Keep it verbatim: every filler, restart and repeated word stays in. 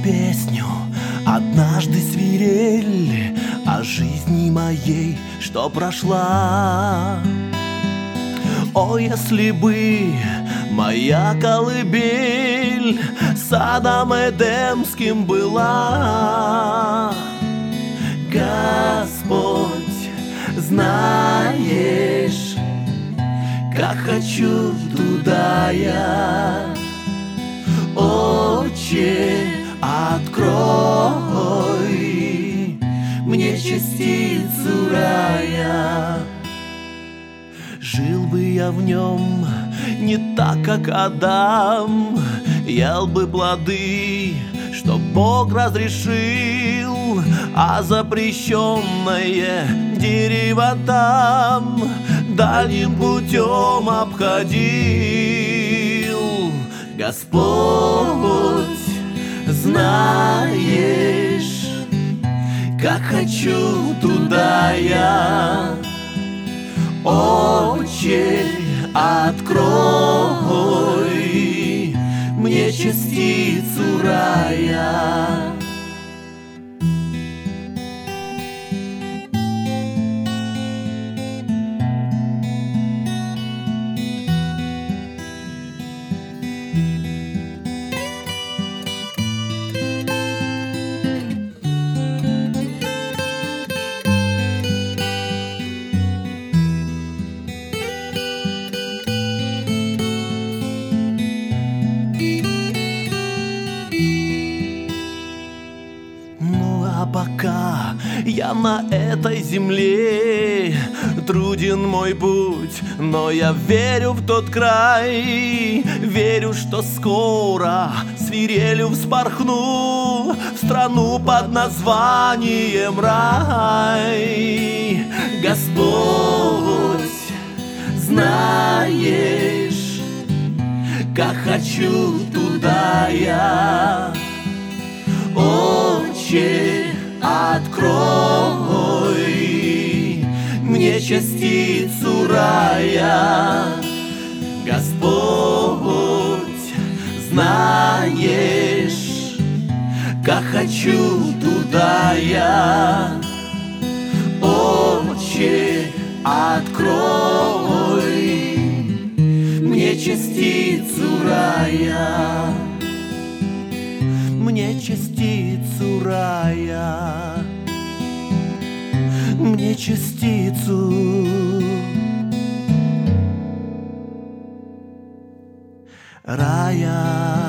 песню однажды свирель о жизни моей, что прошла. О, если бы моя колыбель садом эдемским была! Господь, знаешь, как хочу туда я. Отче, открой мне частицу рая. Жил бы я в нем не так, как Адам, ел бы плоды, что Бог разрешил, а запрещенное дерево там дальним путем обходил. Господь, знаешь, как хочу туда я. Отче, открой мне частицу рая. А пока я на этой земле, труден мой путь, но я верю в тот край. Верю, что скоро свирелью вспорхну в страну под названием рай. Господь, знаешь, как хочу туда я. Отче, открой мне частицу рая. Господь, знаешь, как хочу туда я. Отче, открой мне частицу рая. Мне частицу рая, мне частицу рая.